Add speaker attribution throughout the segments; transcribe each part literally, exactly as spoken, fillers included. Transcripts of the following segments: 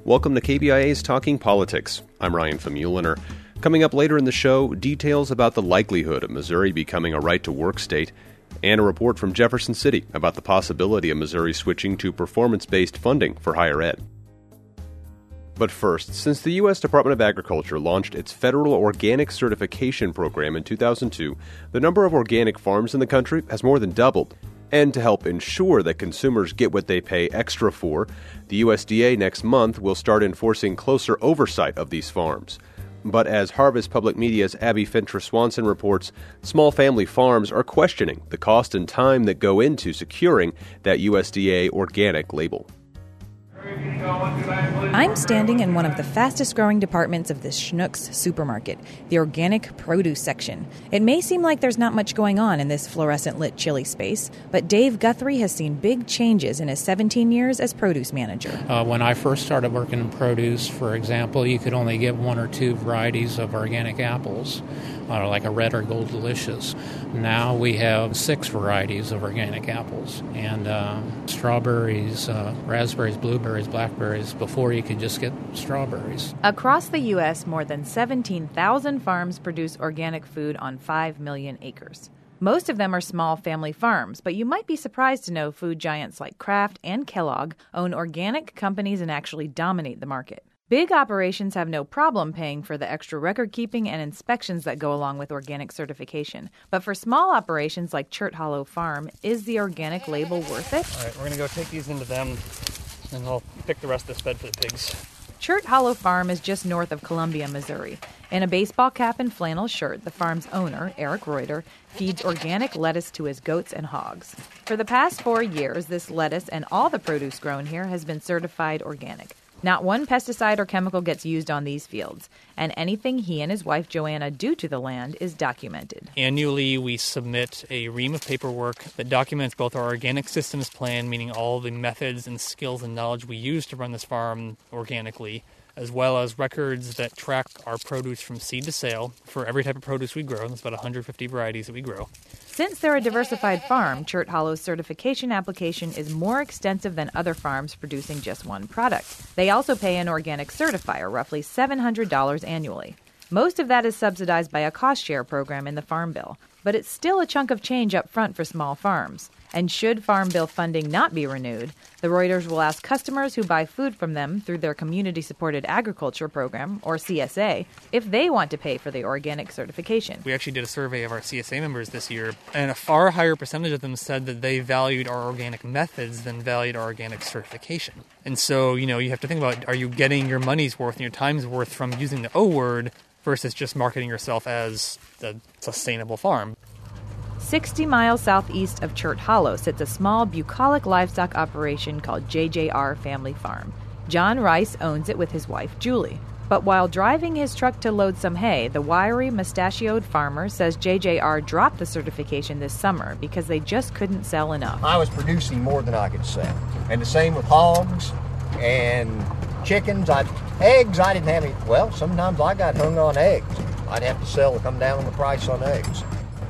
Speaker 1: Welcome to K B I A's Talking Politics. I'm Ryan Famuliner. Coming up later in the show, details about the likelihood of Missouri becoming a right-to-work state, and a report from Jefferson City about the possibility of Missouri switching to performance-based funding for higher ed. But first, since the U S Department of Agriculture launched its federal organic certification program in two thousand two, the number of organic farms in the country has more than doubled. And to help ensure that consumers get what they pay extra for, the U S D A next month will start enforcing closer oversight of these farms. But as Harvest Public Media's Abby Fincher-Swanson reports, small family farms are questioning the cost and time that go into securing that U S D A organic label.
Speaker 2: I'm standing in one of the fastest-growing departments of this Schnucks supermarket, the organic produce section. It may seem like there's not much going on in this fluorescent-lit chili space, but Dave Guthrie has seen big changes in his seventeen years as produce manager.
Speaker 3: Uh, when I first started working in produce, for example, you could only get one or two varieties of organic apples, uh, like a red or gold delicious. Now we have six varieties of organic apples, and uh, strawberries, uh, raspberries, blueberries, blackberries. Before you could just get strawberries.
Speaker 2: Across the U S, more than seventeen thousand farms produce organic food on five million acres. Most of them are small family farms, but you might be surprised to know food giants like Kraft and Kellogg own organic companies and actually dominate the market. Big operations have no problem paying for the extra record-keeping and inspections that go along with organic certification. But for small operations like Chert Hollow Farm, is the organic label worth it?
Speaker 4: All right, we're going to go take these into them, and I'll pick the rest of this bed for the pigs.
Speaker 2: Chert Hollow Farm is just north of Columbia, Missouri. In a baseball cap and flannel shirt, the farm's owner, Eric Reuter, feeds organic lettuce to his goats and hogs. For the past four years, this lettuce and all the produce grown here has been certified organic. Not one pesticide or chemical gets used on these fields, and anything he and his wife Joanna do to the land is documented.
Speaker 4: Annually, we submit a ream of paperwork that documents both our organic systems plan, meaning all the methods and skills and knowledge we use to run this farm organically, as well as records that track our produce from seed to sale for every type of produce we grow. There's about one hundred fifty varieties that we grow.
Speaker 2: Since they're a diversified farm, Chert Hollow's certification application is more extensive than other farms producing just one product. They also pay an organic certifier roughly seven hundred dollars annually. Most of that is subsidized by a cost-share program in the Farm Bill, but it's still a chunk of change up front for small farms. And should Farm Bill funding not be renewed, the Reuters will ask customers who buy food from them through their Community-Supported Agriculture Program, or C S A, if they want to pay for the organic certification.
Speaker 4: We actually did a survey of our C S A members this year, and a far higher percentage of them said that they valued our organic methods than valued our organic certification. And so, you know, you have to think about, are you getting your money's worth and your time's worth from using the O word versus just marketing yourself as a sustainable farm?
Speaker 2: sixty miles southeast of Chert Hollow sits a small bucolic livestock operation called J J R Family Farm. John Rice owns it with his wife, Julie. But while driving his truck to load some hay, the wiry, mustachioed farmer says J J R dropped the certification this summer because they just couldn't sell enough.
Speaker 5: I was producing more than I could sell. And the same with hogs and chickens. I, eggs, I didn't have any. Well, sometimes I got hung on eggs. I'd have to sell to come down on the price on eggs.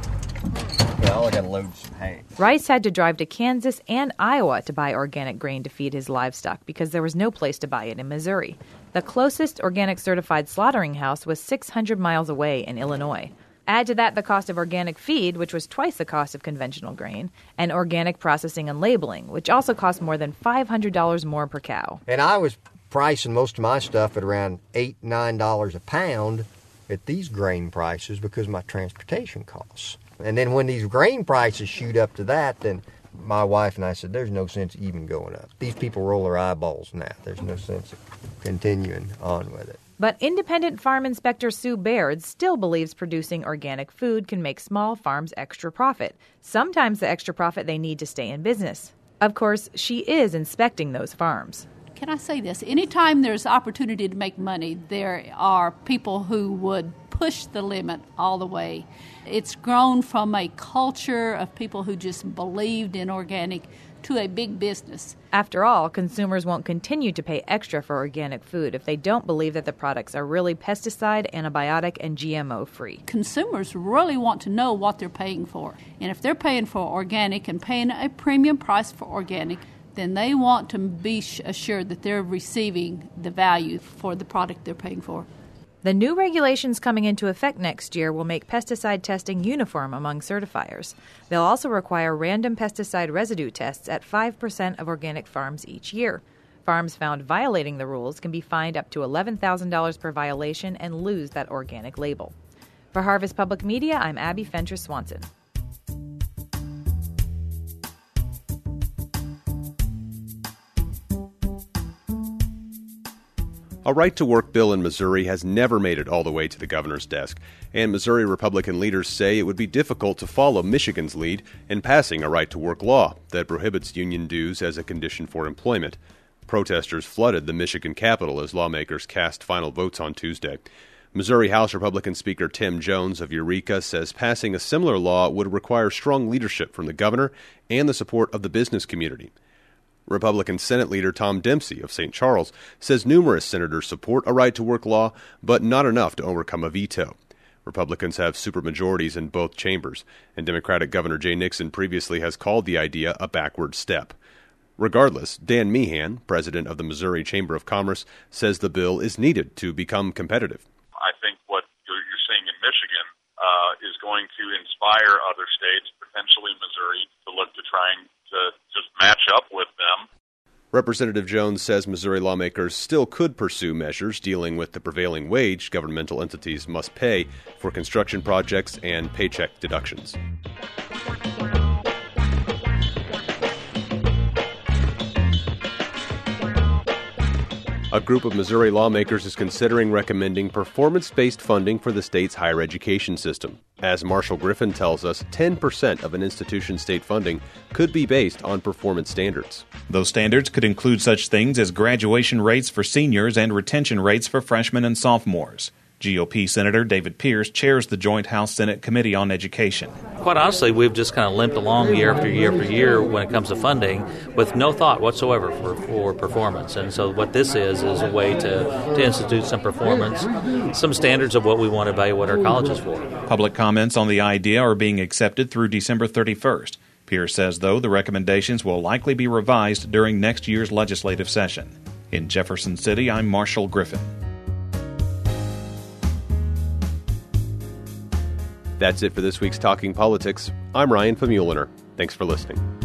Speaker 5: Well, I got to load some hay.
Speaker 2: Rice had to drive to Kansas and Iowa to buy organic grain to feed his livestock because there was no place to buy it in Missouri. The closest organic certified slaughtering house was six hundred miles away in Illinois. Add to that the cost of organic feed, which was twice the cost of conventional grain, and organic processing and labeling, which also cost more than five hundred dollars more per cow.
Speaker 5: And I was pricing most of my stuff at around eight dollars, nine dollars a pound at these grain prices because of my transportation costs. And then when these grain prices shoot up to that, then my wife and I said, there's no sense even going up. These people roll their eyeballs now. There's no sense of continuing on with it.
Speaker 2: But independent farm inspector Sue Baird still believes producing organic food can make small farms extra profit, sometimes the extra profit they need to stay in business. Of course, she is inspecting those farms.
Speaker 6: Can I say this? Anytime there's opportunity to make money, there are people who would push the limit all the way. It's grown from a culture of people who just believed in organic to a big business.
Speaker 2: After all, consumers won't continue to pay extra for organic food if they don't believe that the products are really pesticide, antibiotic, and G M O-free.
Speaker 6: Consumers really want to know what they're paying for. And if they're paying for organic and paying a premium price for organic, then they want to be assured that they're receiving the value for the product they're paying for.
Speaker 2: The new regulations coming into effect next year will make pesticide testing uniform among certifiers. They'll also require random pesticide residue tests at five percent of organic farms each year. Farms found violating the rules can be fined up to eleven thousand dollars per violation and lose that organic label. For Harvest Public Media, I'm Abby Fentress-Swanson.
Speaker 1: A right-to-work bill in Missouri has never made it all the way to the governor's desk, and Missouri Republican leaders say it would be difficult to follow Michigan's lead in passing a right-to-work law that prohibits union dues as a condition for employment. Protesters flooded the Michigan Capitol as lawmakers cast final votes on Tuesday. Missouri House Republican Speaker Tim Jones of Eureka says passing a similar law would require strong leadership from the governor and the support of the business community. Republican Senate Leader Tom Dempsey of Saint Charles says numerous senators support a right-to-work law, but not enough to overcome a veto. Republicans have supermajorities in both chambers, and Democratic Governor Jay Nixon previously has called the idea a backward step. Regardless, Dan Meehan, president of the Missouri Chamber of Commerce, says the bill is needed to become competitive.
Speaker 7: I think what you're seeing in Michigan uh, is going to inspire other states, potentially Missouri, to look to trying to just match up with them.
Speaker 1: Representative Jones says Missouri lawmakers still could pursue measures dealing with the prevailing wage governmental entities must pay for construction projects and paycheck deductions. A group of Missouri lawmakers is considering recommending performance-based funding for the state's higher education system. As Marshall Griffin tells us, ten percent of an institution's state funding could be based on performance standards.
Speaker 8: Those standards could include such things as graduation rates for seniors and retention rates for freshmen and sophomores. G O P Senator David Pierce chairs the Joint House-Senate Committee on Education.
Speaker 9: Quite honestly, we've just kind of limped along year after year after year when it comes to funding with no thought whatsoever for, for performance. And so what this is is a way to, to institute some performance, some standards of what we want to evaluate our colleges for.
Speaker 8: Public comments on the idea are being accepted through December thirty-first. Pierce says, though, the recommendations will likely be revised during next year's legislative session. In Jefferson City, I'm Marshall Griffin.
Speaker 1: That's it for this week's Talking Politics. I'm Ryan Famuliner. Thanks for listening.